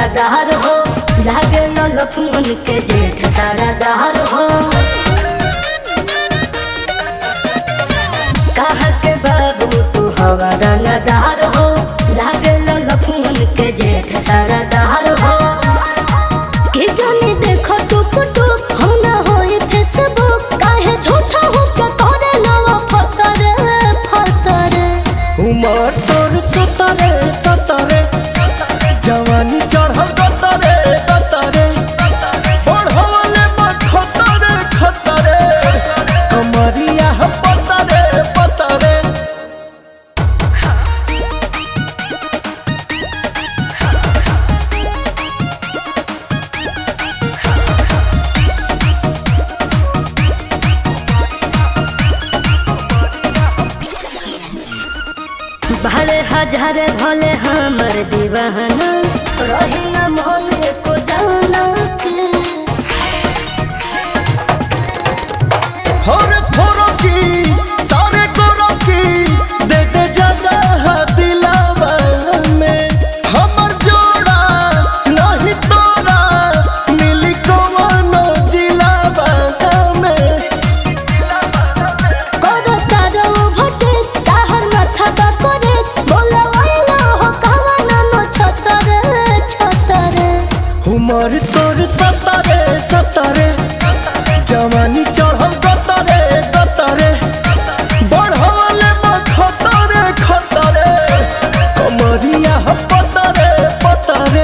रंगदार हो, लागे लखमन के जेठ सारादार हो। कहा के बाबू तू हवा रंगदार हो, लागे लखमन के जेठ सारादार हो। के जाने देखो टुक टुक हम ना होई फेसबुक, काहे झूठा हो के करे नवा फतरे फतरे। उमर तोर सतरे सतरे, जवानी चढ़ल गतरे गतरे, बढ़वले खतरे खतरे, कमरिया पतरे पतरे। भले हजार भले हमर दीवाना, रही न मोहन को जाना के। हर थोरो की सारे गोरो की, दे दे जगह दिलावा में। हमर जोड़ा नहीं तोरा, मिली कवनो जिलावा में। करो तारो भटे ताहर माथा बा करे, बोला वाला हो कवना नो छतरे छतरे। उमर तोर सतरे सतरे, जवानी चढ़ल गतरे गतरे, बढ़वले खतरे खतरे, कमरिया पतरे पतरे।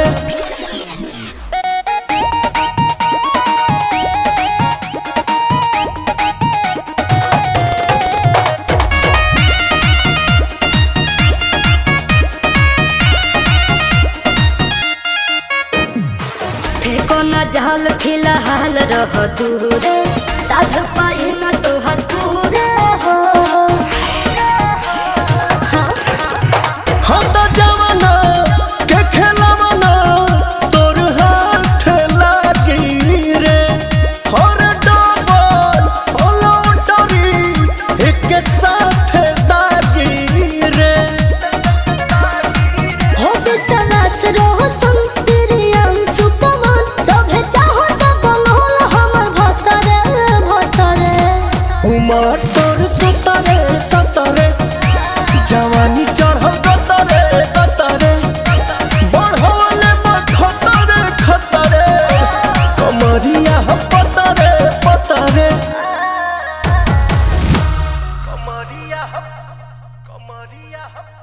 फेको न जहल फिलहाल रह दूरे, साध पाए न तोहर पूरे हो। हम तो जवाना के खेलवाना, तोर हाथ लागी रे। हर डबल लौटरी एक साथ दागी रे। हो विश्वास रहो संतरियम सुपवन, सभे चाहो त बनल हमर भतरे भतरे। उमर तोर सतरे सतरे, जवानी चढ़ल गतरे गतरे, बढ़वले खतरे खतरे, कमरिया पतरे पतरे। कमरिया